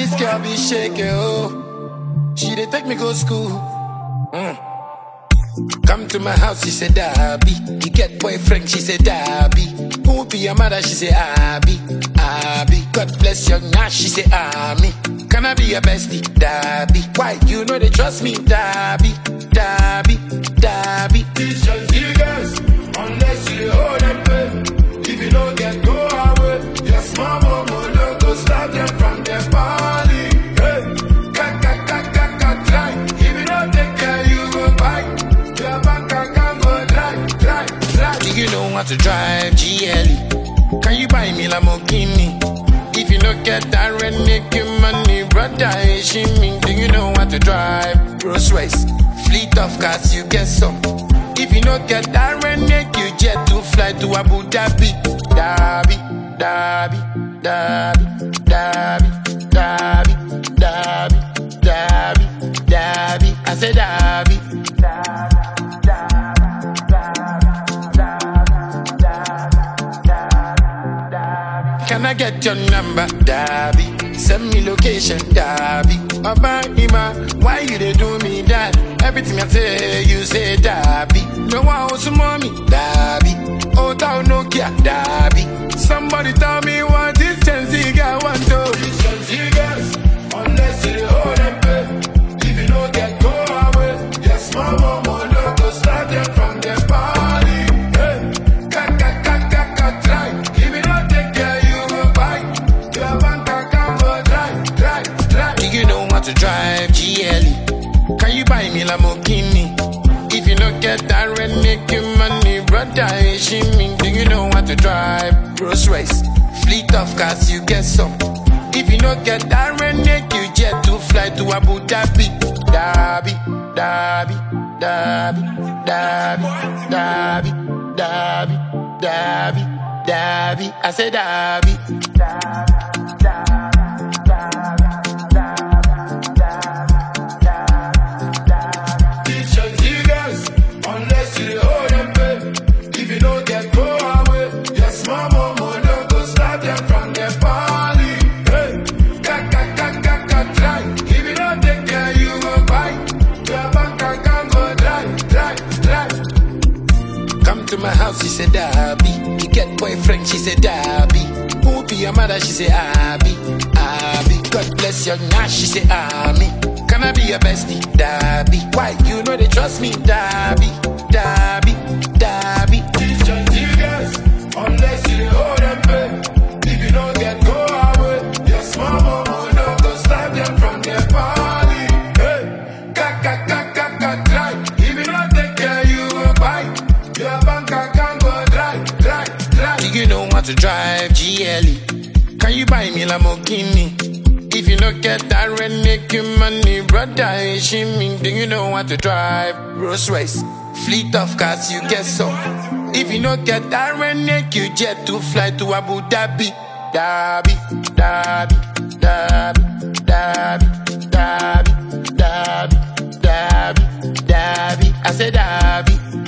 this girl be shaking, oh. She dey take me go school. Come to my house, she said, Darby. You get boyfriend, she said, Darby. Who be your mother, she said, Abby. Abby, God bless your Nash, she said, Army. Can I be your bestie, Darby? Why, you know they trust me, Darby. Darby, Darby. These young niggas, unless you hold them pay. If you don't get go away, your small mama don't go stop them from their party. Hey, try. If you don't take care, you go buy. Your bank account go dry. Do you know how to drive GLE? Can you buy me Lamborghini? If you don't get that rent, making money, brother, me. Do you know how to drive Rolls Royce? Fleet of cars, you get some. If you don't get that rent, make you jet to fly to Abu Dhabi. Dhabi, Dhabi, Dhabi, Dhabi, Dhabi, Dhabi, Dhabi, Dhabi. I said Dhabi. Can I get your number, Darby? Send me location, Darby. Ima, why you dey do me that? Everything I say, you say, Darby. No one else mommy, Darby. Oh, thou Nokia, Darby. Somebody tell me what this Chelsea girl want to. These young niggas, unless you hold them pay. If you don't get go away, your small mama don't go stop them from their party. Hey, try. If you don't take care, you go buy. Your bank account go dry. Do you know how to drive GLE? Can you buy me Lamborghini? If you don't get that rent, making money, brother, me. Do you know how to drive Rolls Royce? Fleet of cars, you get some. If you don't get that rent, make you jet to fly to Abu Dhabi. Dhabi, Dhabi, Dhabi, Dhabi, Dhabi, Dhabi, Dhabi, Dhabi. I said Dhabi. These young niggas, unless you hold them pay. If you don't get go away, your small mama don't go stop them from their party. Hey, try. If you don't take care, you go buy. Your bank account go dry. Come to my house, she said, Darby. You get boyfriend, she said, Darby. Who be your mother, she said, Abby. Abby, God bless your Nash, she said, Army. Can I be your bestie, Darby? Why, you know they trust me, Darby. Darby, Darby. These young niggas, unless you hold them pay. If you don't get go away, your small mama don't go stop them from their party. Hey, try. If you don't take care, you go buy. Your bank account go dry. Do you know how to drive GLE? Can you buy me Lamborghini? If you don't get that rent, making money, brother, me. Do you know how to drive Rolls Royce? Fleet of cars, you get some. If you don't get that rent, make you jet to fly to Abu Dhabi. Dhabi, Dhabi, Dhabi, Dhabi, Dhabi, Dhabi, Dhabi, Dhabi. I said Dhabi.